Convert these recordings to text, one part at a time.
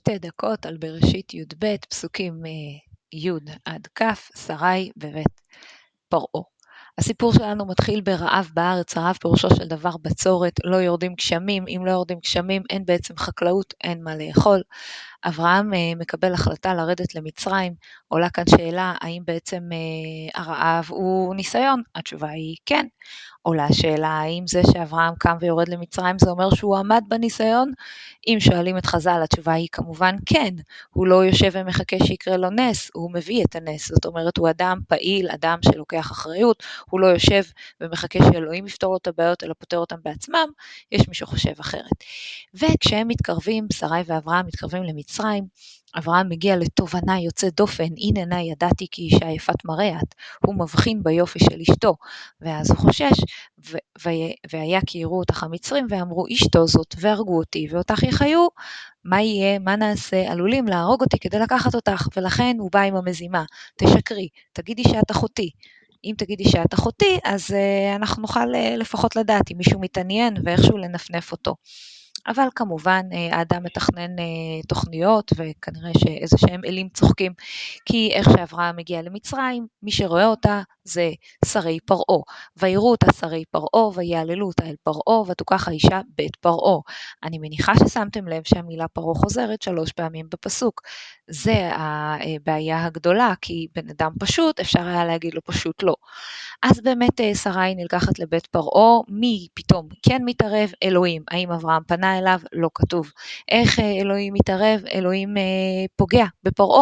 שתי דקות על בראשית י"ב, פסוקים י' עד כ', שרי בבית פרעה. הסיפור שלנו מתחיל ברעב בארץ, רעב פירושו של דבר בצורת, לא יורדים גשמים, אם לא יורדים גשמים אין בעצם חקלאות, אין מה לאכול. אברהם מקבל החלטה לרדת למצרים, עולה כאן שאלה האם בעצם הרעב הוא ניסיון, התשובה היא כן. עולה השאלה האם זה שאברהם קם ויורד למצרים זה אומר שהוא עמד בניסיון? אם שואלים את חז"ל התשובה היא כמובן כן, הוא לא יושב ומחכה שיקרה לו נס, הוא מביא את הנס, זאת אומרת הוא אדם פעיל, אדם שלוקח אחריות, הוא לא יושב ומחכה שאלוהים יפתור לו את הבעיות אלא פותר אותם בעצמם, יש מי שחושב אחרת. וכשהם מתקרבים, שרי ואברהם מתקרבים למצרים, אברהם מגיע לתובנה יוצאת דופן, הנה נא ידעתי כי אישה יפת מראה את, הוא מבחין ביופי של אשתו, ואז הוא חושש, והיה כי יראו אותך המצרים ואמרו אשתו זאת והרגו אותי ואותך יחיו, מה יהיה, מה נעשה, עלולים להרוג אותי כדי לקחת אותך, ולכן הוא בא עם המזימה, תשקרי, תגידי שאת אחותי, אם תגידי שאת אחותי אז אנחנו נוכל לפחות לדעת אם מישהו מתעניין ואיכשהו לנפנף אותו. אבל כמובן האדם מתכנן תוכניות וכנראה שאיזה שהם אלים צוחקים, כי איך שאברהם מגיע למצרים, מי שרואה אותה זה שרי פרעה, ויראו אותה שרי פרעה ויעללו אותה אל פרעה ותוקח האישה בית פרעה. אני מניחה ששמתם לב שהמילה פרעה חוזרת 3 פעמים בפסוק, זה הבעיה הגדולה, כי בן אדם פשוט אפשר היה להגיד לו פשוט לא. אז באמת שרי נלקחת לבית פרעה, מי פתאום כן מתערב? אלוהים. האם אברהם פנה אליו? לא כתוב. איך אלוהים מתערב? אלוהים פוגע בפרעה.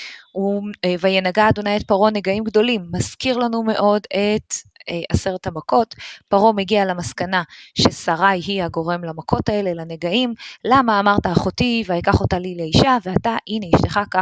וינגע אדוני את פרעה נגעים גדולים, מזכיר לנו מאוד את 10 המכות. פרעה מגיע למסקנה ששרי היא הגורם למכות האלה, לנגעים. למה אמרת אחותי ויקח אותה לי לאישה, ואתה הנה אשתך